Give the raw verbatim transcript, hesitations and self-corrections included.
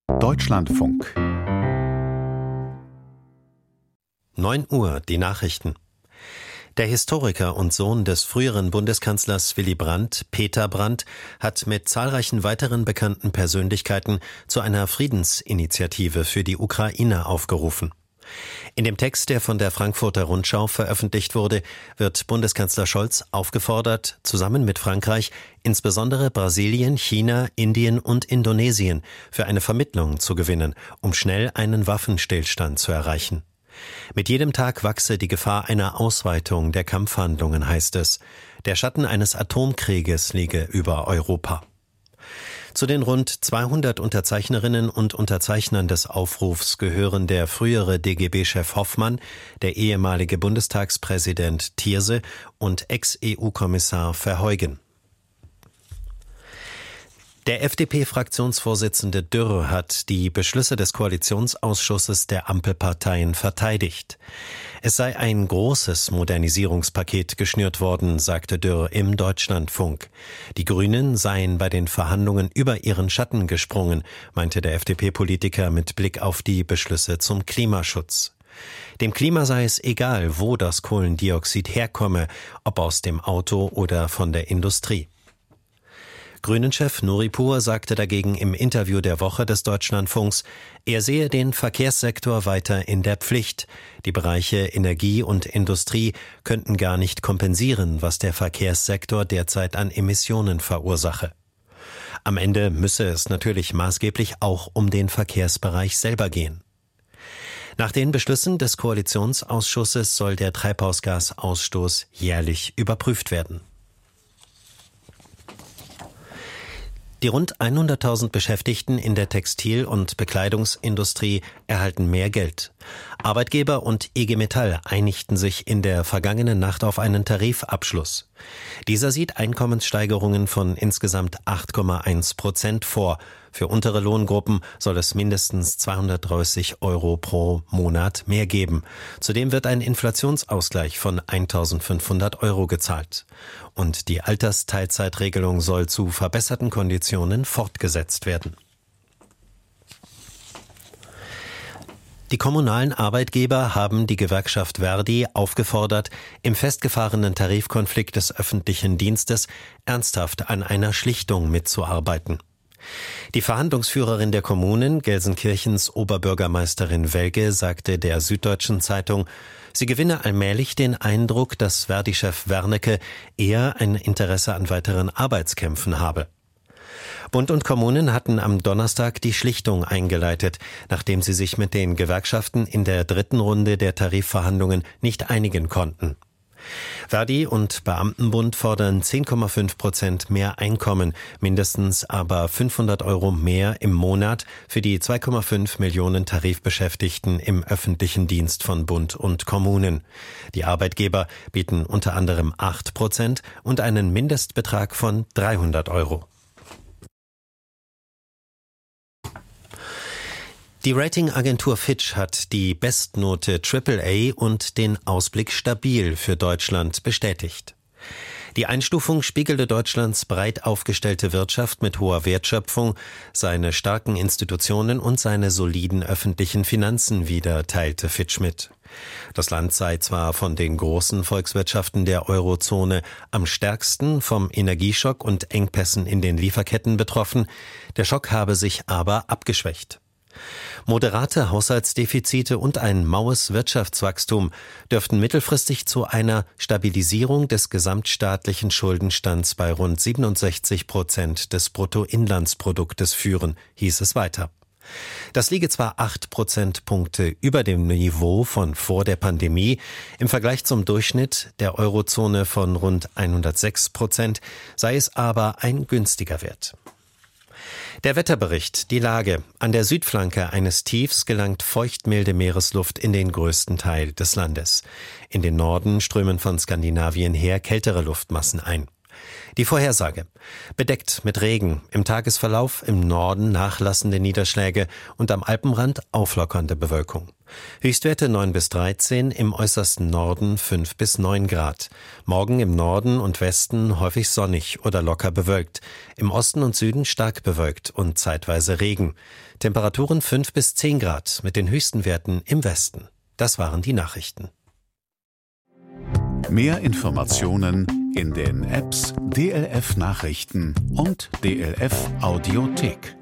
Deutschlandfunk. neun Uhr, die Nachrichten. Der Historiker und Sohn des früheren Bundeskanzlers Willy Brandt, Peter Brandt, hat mit zahlreichen weiteren bekannten Persönlichkeiten zu einer Friedensinitiative für die Ukraine aufgerufen. In dem Text, der von der Frankfurter Rundschau veröffentlicht wurde, wird Bundeskanzler Scholz aufgefordert, zusammen mit Frankreich insbesondere Brasilien, China, Indien und Indonesien für eine Vermittlung zu gewinnen, um schnell einen Waffenstillstand zu erreichen. Mit jedem Tag wachse die Gefahr einer Ausweitung der Kampfhandlungen, heißt es. Der Schatten eines Atomkrieges liege über Europa. Zu den rund zweihundert Unterzeichnerinnen und Unterzeichnern des Aufrufs gehören der frühere D G B-Chef Hoffmann, der ehemalige Bundestagspräsident Thierse und Ex-E U-Kommissar Verheugen. Der F D P-Fraktionsvorsitzende Dürr hat die Beschlüsse des Koalitionsausschusses der Ampelparteien verteidigt. Es sei ein großes Modernisierungspaket geschnürt worden, sagte Dürr im Deutschlandfunk. Die Grünen seien bei den Verhandlungen über ihren Schatten gesprungen, meinte der F D P-Politiker mit Blick auf die Beschlüsse zum Klimaschutz. Dem Klima sei es egal, wo das Kohlendioxid herkomme, ob aus dem Auto oder von der Industrie. Grünen-Chef Nuripur sagte dagegen im Interview der Woche des Deutschlandfunks, er sehe den Verkehrssektor weiter in der Pflicht. Die Bereiche Energie und Industrie könnten gar nicht kompensieren, was der Verkehrssektor derzeit an Emissionen verursache. Am Ende müsse es natürlich maßgeblich auch um den Verkehrsbereich selber gehen. Nach den Beschlüssen des Koalitionsausschusses soll der Treibhausgasausstoß jährlich überprüft werden. Die rund hunderttausend Beschäftigten in der Textil- und Bekleidungsindustrie erhalten mehr Geld. Arbeitgeber und I G Metall einigten sich in der vergangenen Nacht auf einen Tarifabschluss. Dieser sieht Einkommenssteigerungen von insgesamt acht Komma eins Prozent vor. Für untere Lohngruppen soll es mindestens zweihundertdreißig Euro pro Monat mehr geben. Zudem wird ein Inflationsausgleich von eintausendfünfhundert Euro gezahlt. Und die Altersteilzeitregelung soll zu verbesserten Konditionen fortgesetzt werden. Die kommunalen Arbeitgeber haben die Gewerkschaft Verdi aufgefordert, im festgefahrenen Tarifkonflikt des öffentlichen Dienstes ernsthaft an einer Schlichtung mitzuarbeiten. Die Verhandlungsführerin der Kommunen, Gelsenkirchens Oberbürgermeisterin Welge, sagte der Süddeutschen Zeitung, sie gewinne allmählich den Eindruck, dass Verdi-Chef Wernicke eher ein Interesse an weiteren Arbeitskämpfen habe. Bund und Kommunen hatten am Donnerstag die Schlichtung eingeleitet, nachdem sie sich mit den Gewerkschaften in der dritten Runde der Tarifverhandlungen nicht einigen konnten. Verdi und Beamtenbund fordern zehn Komma fünf Prozent mehr Einkommen, mindestens aber fünfhundert Euro mehr im Monat für die zwei Komma fünf Millionen Tarifbeschäftigten im öffentlichen Dienst von Bund und Kommunen. Die Arbeitgeber bieten unter anderem acht Prozent und einen Mindestbetrag von dreihundert Euro. Die Ratingagentur Fitch hat die Bestnote Triple A und den Ausblick stabil für Deutschland bestätigt. Die Einstufung spiegelte Deutschlands breit aufgestellte Wirtschaft mit hoher Wertschöpfung, seine starken Institutionen und seine soliden öffentlichen Finanzen wider, teilte Fitch mit. Das Land sei zwar von den großen Volkswirtschaften der Eurozone am stärksten vom Energieschock und Engpässen in den Lieferketten betroffen, der Schock habe sich aber abgeschwächt. Moderate Haushaltsdefizite und ein maues Wirtschaftswachstum dürften mittelfristig zu einer Stabilisierung des gesamtstaatlichen Schuldenstands bei rund siebenundsechzig Prozent des Bruttoinlandsproduktes führen, hieß es weiter. Das liege zwar acht Prozentpunkte über dem Niveau von vor der Pandemie, im Vergleich zum Durchschnitt der Eurozone von rund hundertsechs Prozent sei es aber ein günstiger Wert. Der Wetterbericht, die Lage. An der Südflanke eines Tiefs gelangt feuchtmilde Meeresluft in den größten Teil des Landes. In den Norden strömen von Skandinavien her kältere Luftmassen ein. Die Vorhersage: Bedeckt mit Regen, im Tagesverlauf im Norden nachlassende Niederschläge und am Alpenrand auflockernde Bewölkung. Höchstwerte neun bis dreizehn, im äußersten Norden fünf bis neun Grad. Morgen im Norden und Westen häufig sonnig oder locker bewölkt. Im Osten und Süden stark bewölkt und zeitweise Regen. Temperaturen fünf bis zehn Grad mit den höchsten Werten im Westen. Das waren die Nachrichten. Mehr Informationen in den Apps D L F Nachrichten und D L F Audiothek.